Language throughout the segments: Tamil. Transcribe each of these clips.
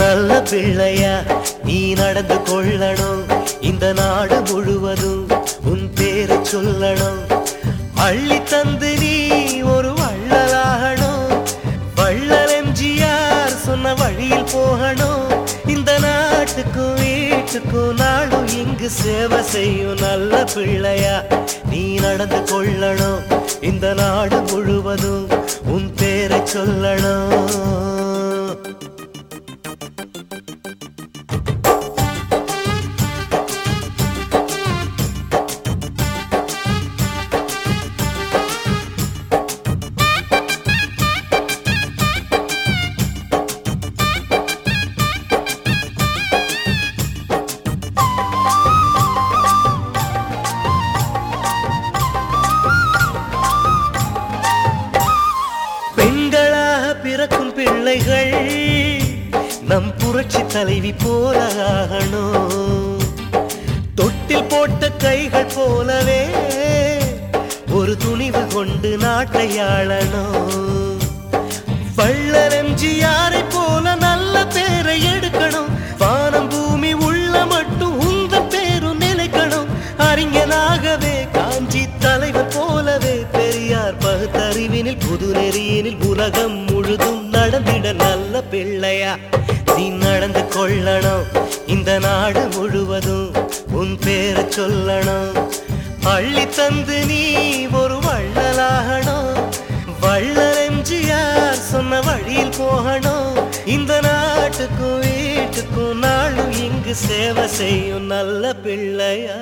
நல்ல பிள்ளையா நீ நடந்து கொள்ளணும். இந்த நாடு முழுவதும் உன் பேரை சொல்லணும். அள்ளி தந்து நீ ஒரு வள்ளலாகணும். வள்ளல் எம்ஜிஆர் சொன்ன வழியில் போகணும். இந்த நாட்டுக்கும் வீட்டுக்கும் நாடும் இங்கு சேவை செய்யும் நல்ல பிள்ளையா நீ நடந்து கொள்ளணும். இந்த நாடு முழுவதும் உன் பேரை சொல்லணும். பிறக்கும் பிள்ளைகள் நம் புரட்சி தலைவி போல ஆகணும். தொட்டில் போட்ட கைகள் போலவே ஒரு துணிவு கொண்டு நாட்டை ஆளணும். வள்ளல் எம்ஜிஆரை போல நல்ல பேரை எடுக்கணும். வானம் பூமி உள்ள மட்டும் உங்கள் பேரும் நிலைக்கணும். அறிஞனாகவே காஞ்சி தலைவர் போலவே பெரியார் பகுத்தறிவினில் புது நெறியினில் உலகம் முழுதும் நடந்திட நல்ல பிள்ளையா நீ நடந்து கொள்ளணும். இந்த நாடு முழுவதும் உன் பேரை சொல்லணும். அள்ளி தந்து நீ ஒரு வள்ளலாகணும். வள்ளல் எம்ஜிஆர் சொன்ன வழியில் போகணும். இந்த நாட்டுக்கும் வீட்டுக்கும் நாளும் இங்கு சேவை செய்யும் நல்ல பிள்ளையா.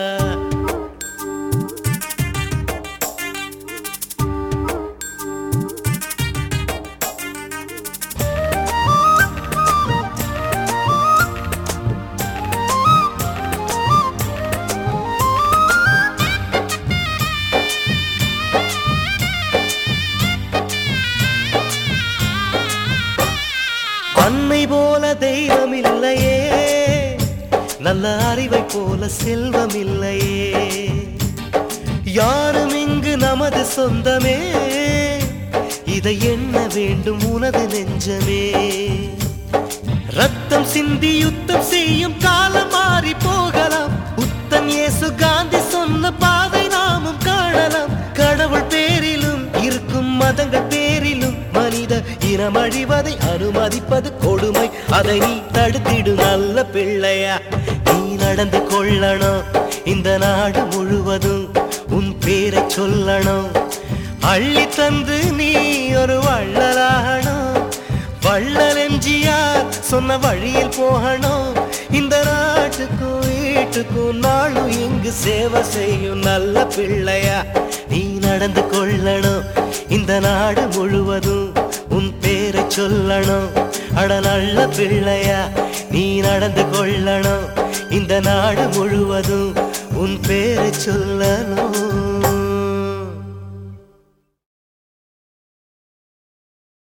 அன்னை போல தெய்வம் இல்லையே, நல்ல அறிவை போல செல்வம் இல்லையே. யாரும் இங்கு நமது சொந்தமே, இதை எண்ண வேண்டும் உனது நெஞ்சமே. ரத்தம் சிந்தி யுத்தம் செய்யும் காலம் மாறி போகலாம். புத்தன் இயேசு காந்தி சொன்ன பாதை நாமும் காணலாம். கடவுள் பேரிலும் இருக்கும் மதங்கள் பேரிலும் மனித இனம் அழிவதை அனுமதிப்பது கொடுமை. அதை நீ தடுத்திடு நல்ல பிள்ளையா நீ நடந்து கொள்ளணும். இந்த நாடு முழுவதும் உன் பேரை சொல்லணும். அள்ளி தந்து நீ ஒரு வள்ளலாகணும். வள்ளல் எம்ஜிஆர் சொன்ன வழியில் போகணும். இந்த நாட்டுக்கும் வீட்டுக்கும் நாளும் இங்கு சேவை செய்யும் நல்ல பிள்ளையா நீ நடந்து கொள்ளணும். இந்த நாடு முழுவதும் உன் பேரை சொல்லணும். அட நல்ல பிள்ளையா நீ நடந்து கொள்ளணும். இந்த நாடு முழுவதும் உன் பேரை சொல்லணும்.